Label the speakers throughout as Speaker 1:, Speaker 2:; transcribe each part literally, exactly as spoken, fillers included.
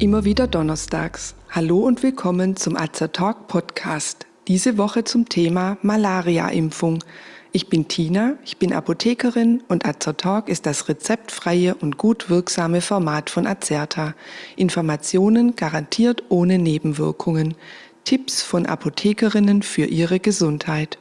Speaker 1: Immer wieder donnerstags. Hallo und willkommen zum Azertalk Podcast. Diese Woche zum Thema Malaria-Impfung. Ich bin Tina, ich bin Apothekerin und Azertalk ist das rezeptfreie und gut wirksame Format von Azerta. Informationen garantiert ohne Nebenwirkungen. Tipps von Apothekerinnen für ihre Gesundheit.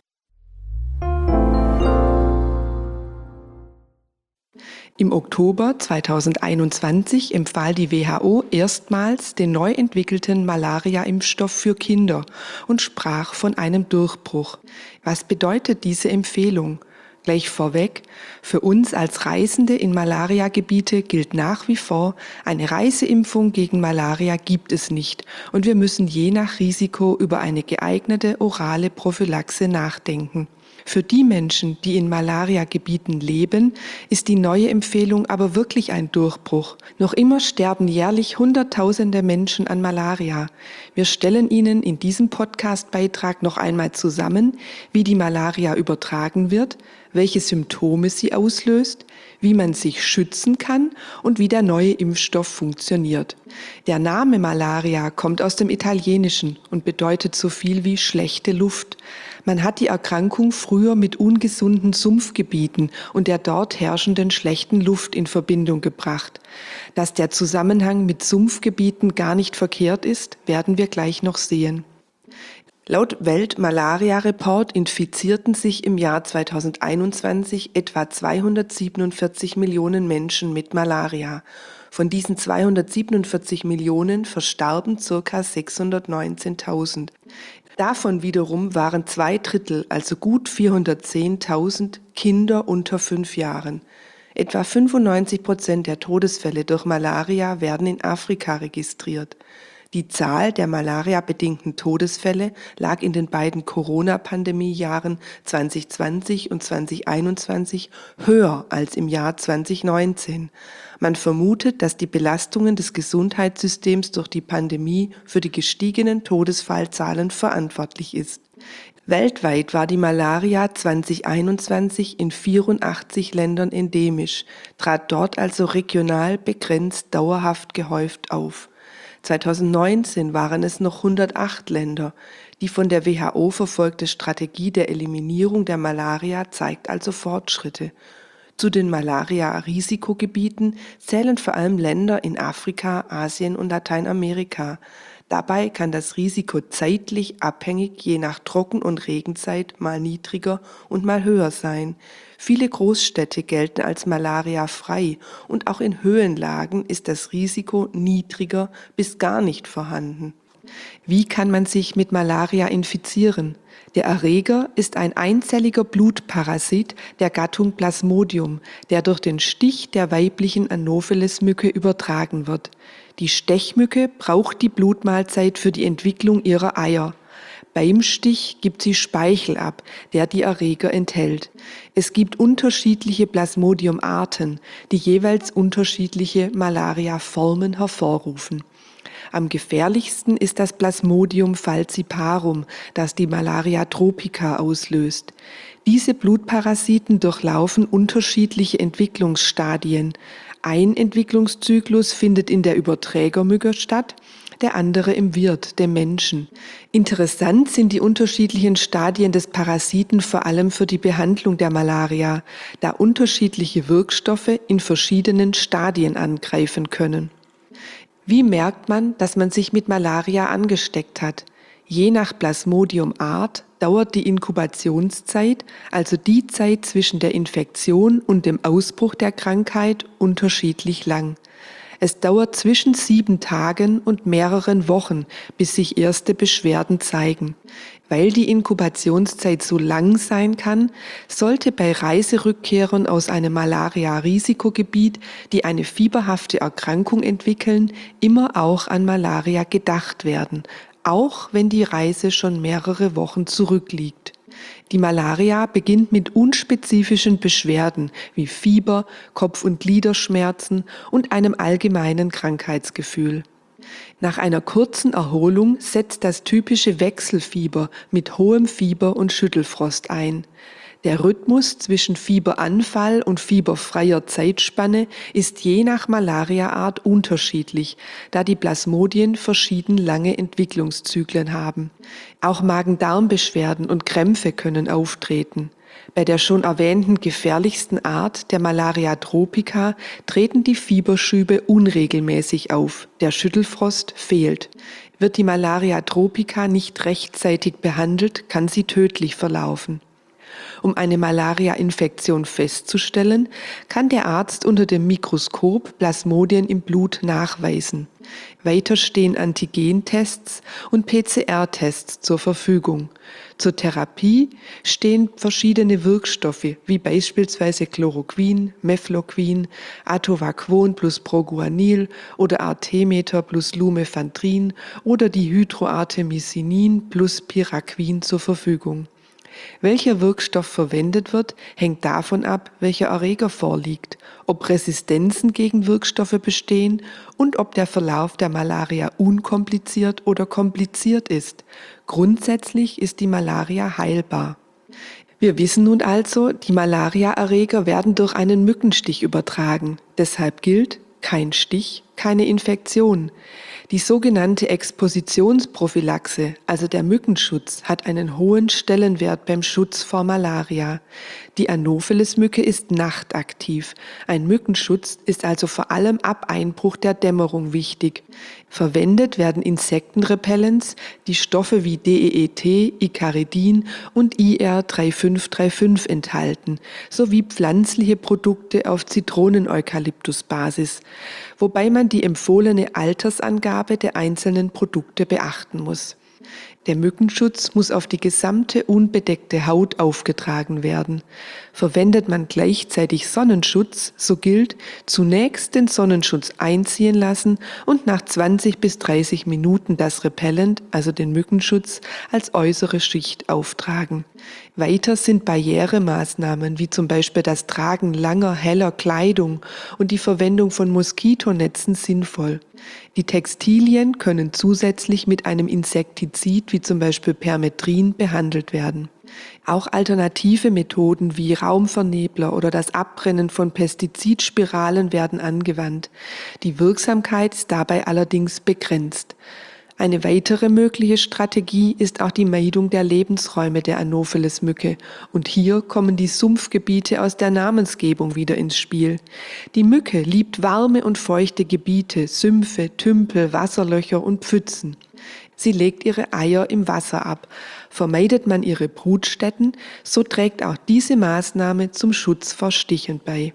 Speaker 1: Im Oktober zweitausendeinundzwanzig empfahl die W H O erstmals den neu entwickelten Malaria-Impfstoff für Kinder und sprach von einem Durchbruch. Was bedeutet diese Empfehlung? Gleich vorweg, für uns als Reisende in Malaria-Gebiete gilt nach wie vor, eine Reiseimpfung gegen Malaria gibt es nicht und wir müssen je nach Risiko über eine geeignete orale Prophylaxe nachdenken. Für die Menschen, die in Malaria-Gebieten leben, ist die neue Empfehlung aber wirklich ein Durchbruch. Noch immer sterben jährlich Hunderttausende Menschen an Malaria. Wir stellen Ihnen in diesem Podcast-Beitrag noch einmal zusammen, wie die Malaria übertragen wird, welche Symptome sie auslöst, wie man sich schützen kann und wie der neue Impfstoff funktioniert. Der Name Malaria kommt aus dem Italienischen und bedeutet so viel wie schlechte Luft. Man hat die Erkrankung früher mit ungesunden Sumpfgebieten und der dort herrschenden schlechten Luft in Verbindung gebracht. Dass der Zusammenhang mit Sumpfgebieten gar nicht verkehrt ist, werden wir gleich noch sehen. Laut Welt-Malaria-Report infizierten sich im Jahr zweitausendeinundzwanzig etwa zweihundertsiebenundvierzig Millionen Menschen mit Malaria. Von diesen zweihundertsiebenundvierzig Millionen verstarben ca. sechshundertneunzehntausend. Davon wiederum waren zwei Drittel, also gut vierhundertzehntausend, Kinder unter fünf Jahren. Etwa fünfundneunzig Prozent der Todesfälle durch Malaria werden in Afrika registriert. Die Zahl der malariabedingten Todesfälle lag in den beiden Corona-Pandemie-Jahren zwanzig zwanzig und zwanzig einundzwanzig höher als im Jahr zwanzig neunzehn. Man vermutet, dass die Belastungen des Gesundheitssystems durch die Pandemie für die gestiegenen Todesfallzahlen verantwortlich ist. Weltweit war die Malaria zwanzig einundzwanzig in vierundachtzig Ländern endemisch, trat dort also regional begrenzt dauerhaft gehäuft auf. zweitausendneunzehn waren es noch hundertacht Länder. Die von der W H O verfolgte Strategie der Eliminierung der Malaria zeigt also Fortschritte. Zu den Malaria-Risikogebieten zählen vor allem Länder in Afrika, Asien und Lateinamerika. Dabei kann das Risiko zeitlich abhängig je nach Trocken- und Regenzeit mal niedriger und mal höher sein. Viele Großstädte gelten als malariafrei und auch in Höhenlagen ist das Risiko niedriger bis gar nicht vorhanden. Wie kann man sich mit Malaria infizieren? Der Erreger ist ein einzelliger Blutparasit der Gattung Plasmodium, der durch den Stich der weiblichen Anopheles-Mücke übertragen wird. Die Stechmücke braucht die Blutmahlzeit für die Entwicklung ihrer Eier. Beim Stich gibt sie Speichel ab, der die Erreger enthält. Es gibt unterschiedliche Plasmodium-Arten, die jeweils unterschiedliche Malaria-Formen hervorrufen. Am gefährlichsten ist das Plasmodium falciparum, das die Malaria tropica auslöst. Diese Blutparasiten durchlaufen unterschiedliche Entwicklungsstadien. Ein Entwicklungszyklus findet in der Überträgermücke statt, der andere im Wirt, dem Menschen. Interessant sind die unterschiedlichen Stadien des Parasiten vor allem für die Behandlung der Malaria, da unterschiedliche Wirkstoffe in verschiedenen Stadien angreifen können. Wie merkt man, dass man sich mit Malaria angesteckt hat? Je nach Plasmodium-Art dauert die Inkubationszeit, also die Zeit zwischen der Infektion und dem Ausbruch der Krankheit, unterschiedlich lang. Es dauert zwischen sieben Tagen und mehreren Wochen, bis sich erste Beschwerden zeigen. Weil die Inkubationszeit so lang sein kann, sollte bei Reiserückkehrern aus einem Malaria-Risikogebiet, die eine fieberhafte Erkrankung entwickeln, immer auch an Malaria gedacht werden, auch wenn die Reise schon mehrere Wochen zurückliegt. Die Malaria beginnt mit unspezifischen Beschwerden wie Fieber, Kopf- und Gliederschmerzen und einem allgemeinen Krankheitsgefühl. Nach einer kurzen Erholung setzt das typische Wechselfieber mit hohem Fieber und Schüttelfrost ein. Der Rhythmus zwischen Fieberanfall und fieberfreier Zeitspanne ist je nach Malariaart unterschiedlich, da die Plasmodien verschieden lange Entwicklungszyklen haben. Auch Magen-Darm-Beschwerden und Krämpfe können auftreten. Bei der schon erwähnten gefährlichsten Art, der Malaria tropica, treten die Fieberschübe unregelmäßig auf, der Schüttelfrost fehlt. Wird die Malaria tropica nicht rechtzeitig behandelt, kann sie tödlich verlaufen. Um eine Malaria-Infektion festzustellen, kann der Arzt unter dem Mikroskop Plasmodien im Blut nachweisen. Weiter stehen Antigentests und P C R-Tests zur Verfügung. Zur Therapie stehen verschiedene Wirkstoffe wie beispielsweise Chloroquin, Mefloquin, Atovaquon plus Proguanil oder Artemether plus Lumefantrine oder die Hydroartemisinin plus Piraquin zur Verfügung. Welcher Wirkstoff verwendet wird, hängt davon ab, welcher Erreger vorliegt, ob Resistenzen gegen Wirkstoffe bestehen und ob der Verlauf der Malaria unkompliziert oder kompliziert ist. Grundsätzlich ist die Malaria heilbar. Wir wissen nun also, die Malaria-Erreger werden durch einen Mückenstich übertragen. Deshalb gilt: kein Stich, keine Infektion. Die sogenannte Expositionsprophylaxe, also der Mückenschutz, hat einen hohen Stellenwert beim Schutz vor Malaria. Die Anopheles-Mücke ist nachtaktiv. Ein Mückenschutz ist also vor allem ab Einbruch der Dämmerung wichtig. Verwendet werden Insektenrepellents, die Stoffe wie D E E T, Icaridin und I R drei fünf drei fünf enthalten, sowie pflanzliche Produkte auf Zitronen-Eukalyptus-Basis, wobei man die empfohlene Altersangabe der einzelnen Produkte beachten muss. Der Mückenschutz muss auf die gesamte unbedeckte Haut aufgetragen werden. Verwendet man gleichzeitig Sonnenschutz, so gilt: zunächst den Sonnenschutz einziehen lassen und nach zwanzig bis dreißig Minuten das Repellent, also den Mückenschutz, als äußere Schicht auftragen. Weiter sind Barrieremaßnahmen wie zum Beispiel das Tragen langer, heller Kleidung und die Verwendung von Moskitonetzen sinnvoll. Die Textilien können zusätzlich mit einem Insektizid wie zum Beispiel Permetrin behandelt werden. Auch alternative Methoden wie Raumvernebler oder das Abbrennen von Pestizidspiralen werden angewandt. Die Wirksamkeit ist dabei allerdings begrenzt. Eine weitere mögliche Strategie ist auch die Meidung der Lebensräume der Anopheles-Mücke. Und hier kommen die Sumpfgebiete aus der Namensgebung wieder ins Spiel. Die Mücke liebt warme und feuchte Gebiete, Sümpfe, Tümpel, Wasserlöcher und Pfützen. Sie legt ihre Eier im Wasser ab. Vermeidet man ihre Brutstätten, so trägt auch diese Maßnahme zum Schutz vor Stichen bei.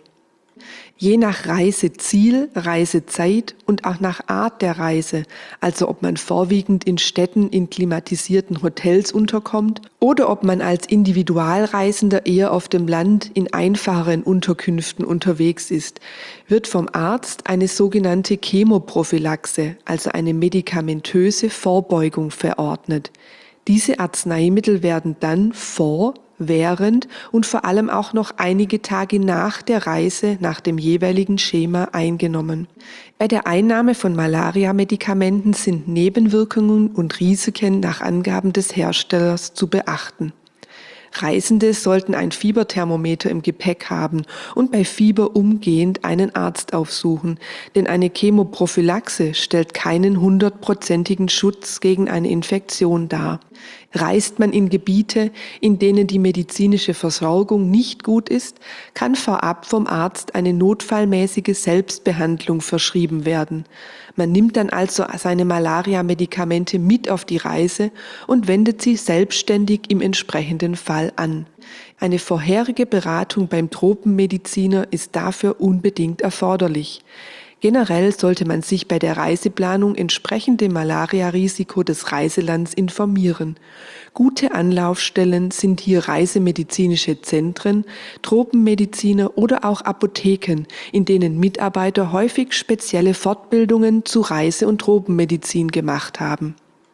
Speaker 1: Je nach Reiseziel, Reisezeit und auch nach Art der Reise, also ob man vorwiegend in Städten in klimatisierten Hotels unterkommt oder ob man als Individualreisender eher auf dem Land in einfacheren Unterkünften unterwegs ist, wird vom Arzt eine sogenannte Chemoprophylaxe, also eine medikamentöse Vorbeugung verordnet. Diese Arzneimittel werden dann vor, während und vor allem auch noch einige Tage nach der Reise nach dem jeweiligen Schema eingenommen. Bei der Einnahme von Malaria-Medikamenten sind Nebenwirkungen und Risiken nach Angaben des Herstellers zu beachten. Reisende sollten ein Fieberthermometer im Gepäck haben und bei Fieber umgehend einen Arzt aufsuchen, denn eine Chemoprophylaxe stellt keinen hundertprozentigen Schutz gegen eine Infektion dar. Reist man in Gebiete, in denen die medizinische Versorgung nicht gut ist, kann vorab vom Arzt eine notfallmäßige Selbstbehandlung verschrieben werden. Man nimmt dann also seine Malaria-Medikamente mit auf die Reise und wendet sie selbstständig im entsprechenden Fall an. Eine vorherige Beratung beim Tropenmediziner ist dafür unbedingt erforderlich. Generell sollte man sich bei der Reiseplanung entsprechend dem Malaria-Risiko des Reiselands informieren. Gute Anlaufstellen sind hier reisemedizinische Zentren, Tropenmediziner oder auch Apotheken, in denen Mitarbeiter häufig spezielle Fortbildungen zu Reise- und Tropenmedizin gemacht haben.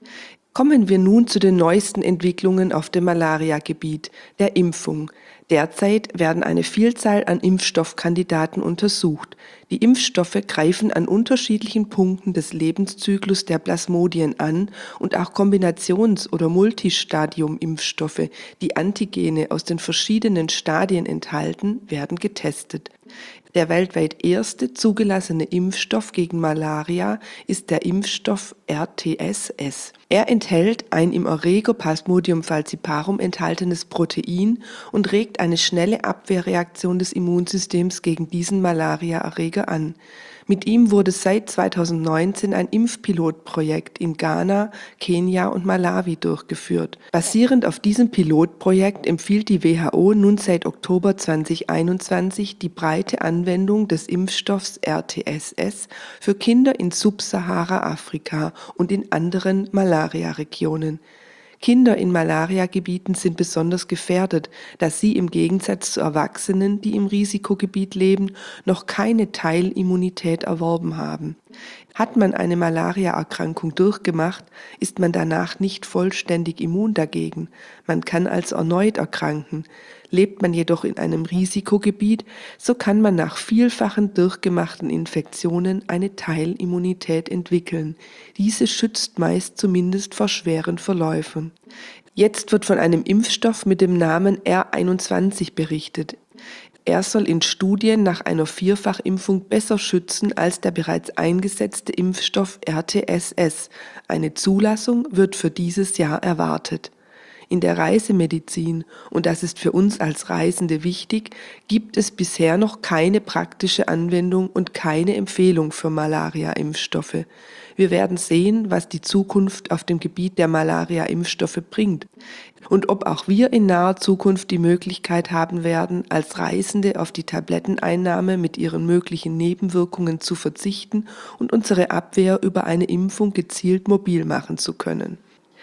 Speaker 1: Kommen wir nun zu den neuesten Entwicklungen auf dem Malaria-Gebiet, der Impfung. Derzeit werden eine Vielzahl an Impfstoffkandidaten untersucht. Die Impfstoffe greifen an unterschiedlichen Punkten des Lebenszyklus der Plasmodien an und auch Kombinations- oder Multistadium-Impfstoffe, die Antigene aus den verschiedenen Stadien enthalten, werden getestet. Der weltweit erste zugelassene Impfstoff gegen Malaria ist der Impfstoff R T S S. Er enthält ein im Erreger Plasmodium falciparum enthaltenes Protein und regt eine schnelle Abwehrreaktion des Immunsystems gegen diesen Malariaerreger an. Mit ihm wurde seit zweitausendneunzehn ein Impfpilotprojekt in Ghana, Kenia und Malawi durchgeführt. Basierend auf diesem Pilotprojekt empfiehlt die W H O nun seit Oktober zweitausendeinundzwanzig die breite Anwendung des Impfstoffs R T S S für Kinder in Subsahara-Afrika und in anderen Malaria-Regionen. Kinder in Malariagebieten sind besonders gefährdet, da sie im Gegensatz zu Erwachsenen, die im Risikogebiet leben, noch keine Teilimmunität erworben haben. Hat man eine Malariaerkrankung durchgemacht, ist man danach nicht vollständig immun dagegen. Man kann also erneut erkranken. Lebt man jedoch in einem Risikogebiet, so kann man nach vielfachen durchgemachten Infektionen eine Teilimmunität entwickeln. Diese schützt meist zumindest vor schweren Verläufen. Jetzt wird von einem Impfstoff mit dem Namen R einundzwanzig berichtet. Er soll in Studien nach einer Vierfachimpfung besser schützen als der bereits eingesetzte Impfstoff R T S S. Eine Zulassung wird für dieses Jahr erwartet. In der Reisemedizin, und das ist für uns als Reisende wichtig, gibt es bisher noch keine praktische Anwendung und keine Empfehlung für Malaria-Impfstoffe. Wir werden sehen, was die Zukunft auf dem Gebiet der Malaria-Impfstoffe bringt und ob auch wir in naher Zukunft die Möglichkeit haben werden, als Reisende auf die Tabletteneinnahme mit ihren möglichen Nebenwirkungen zu verzichten und unsere Abwehr über eine Impfung gezielt mobil machen zu können.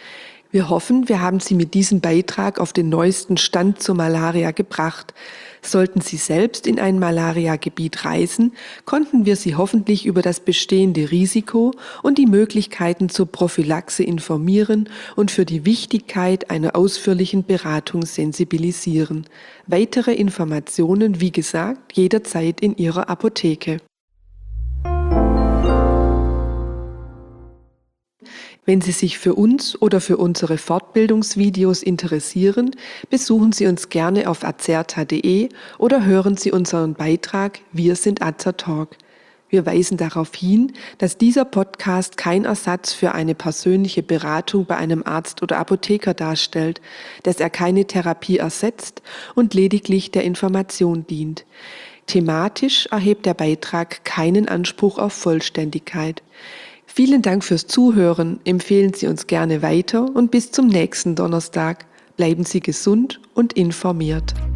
Speaker 1: Wir hoffen, wir haben Sie mit diesem Beitrag auf den neuesten Stand zur Malaria gebracht. Sollten Sie selbst in ein Malaria-Gebiet reisen, konnten wir Sie hoffentlich über das bestehende Risiko und die Möglichkeiten zur Prophylaxe informieren und für die Wichtigkeit einer ausführlichen Beratung sensibilisieren. Weitere Informationen, wie gesagt, jederzeit in Ihrer Apotheke. Wenn Sie sich für uns oder für unsere Fortbildungsvideos interessieren, besuchen Sie uns gerne auf azerta punkt de oder hören Sie unseren Beitrag Wir sind Azertalk. Wir weisen darauf hin, dass dieser Podcast kein Ersatz für eine persönliche Beratung bei einem Arzt oder Apotheker darstellt, dass er keine Therapie ersetzt und lediglich der Information dient. Thematisch erhebt der Beitrag keinen Anspruch auf Vollständigkeit. Vielen Dank fürs Zuhören, empfehlen Sie uns gerne weiter und bis zum nächsten Donnerstag. Bleiben Sie gesund und informiert.